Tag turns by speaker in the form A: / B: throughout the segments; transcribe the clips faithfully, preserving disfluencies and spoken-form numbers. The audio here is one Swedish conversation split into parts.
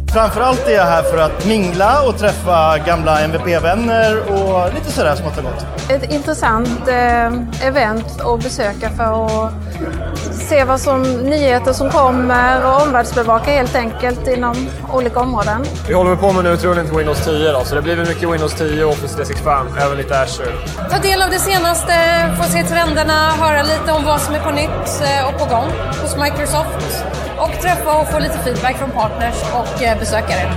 A: Framförallt är jag här för att mingla och träffa gamla M V P-vänner och lite sådär smått och gott.
B: Ett intressant eh, event att besöka för att se vad som nyheter som kommer och omvärldsbevaka helt enkelt inom olika områden.
C: Vi håller på med nu utrullning till Windows tio då, så det blir mycket Windows tio och Office tre sextiofem, även lite Azure.
D: Ta del av det senaste, få se trenderna, höra lite om vad som är på nytt och på gång hos Microsoft och träffa och få lite feedback från partners och besökare.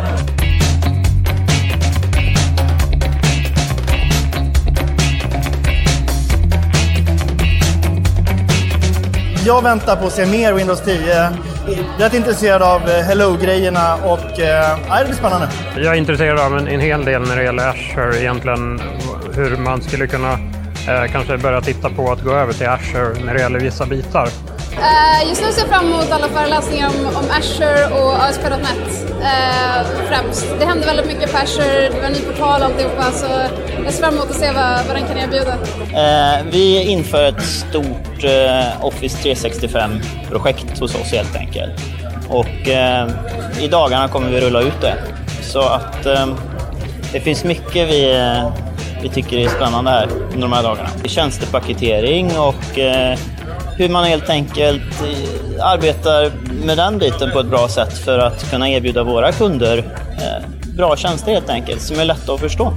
A: Jag väntar på att se mer Windows tio. Jag är intresserad av Hello-grejerna och äh, det blir spännande.
E: Jag är intresserad av en, en hel del när det gäller Azure, egentligen hur man skulle kunna eh, kanske börja titta på att gå över till Azure när det gäller vissa bitar.
F: Uh, just nu ser jag fram emot alla föreläsningar om, om Azure och A S P punkt net uh, främst. Det händer väldigt mycket på Azure, det var en ny portal och alltihopa, så jag ser fram emot att se vad, vad den kan erbjuda.
G: Uh, vi inför ett stort uh, Office tre sextiofem-projekt hos oss helt enkelt. Och uh, i dagarna kommer vi rulla ut det. Så att uh, det finns mycket vi, uh, vi tycker är spännande här under de här dagarna. Tjänstepaketering och uh, hur man helt enkelt arbetar med den biten på ett bra sätt för att kunna erbjuda våra kunder eh, bra tjänster helt enkelt som är lätta att förstå.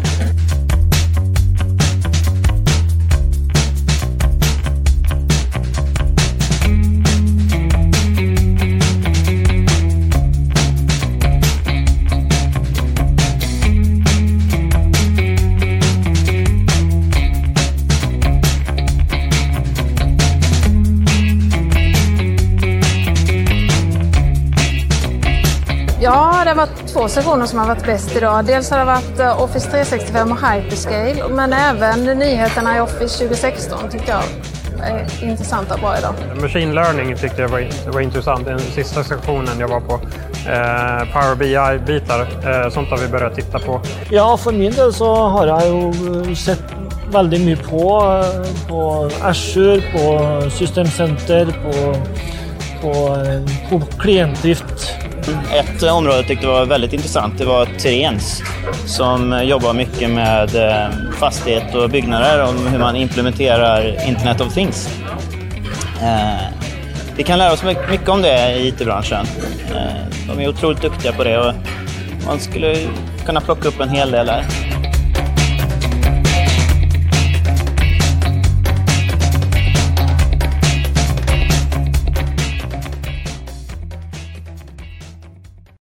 B: Ja, det har varit två sessioner som har varit bäst idag. Dels har det varit Office tre sextiofem och Hyperscale, men även nyheterna i Office tjugo sexton tyckte jag är intressanta och bra idag.
E: Machine learning tyckte jag var, var intressant. Den sista sessionen jag var på. Eh, Power B I-bitar, eh, sånt har vi börjat titta på.
H: Ja, för min del så har jag ju sett väldigt mycket på, på Azure, på System Center, på, på, på klientdrift.
G: Ett område jag tyckte var väldigt intressant, det var Trens som jobbar mycket med fastighet och byggnader om hur man implementerar Internet of Things. Vi kan lära oss mycket om det i I T-branschen. De är otroligt duktiga på det och man skulle kunna plocka upp en hel del där.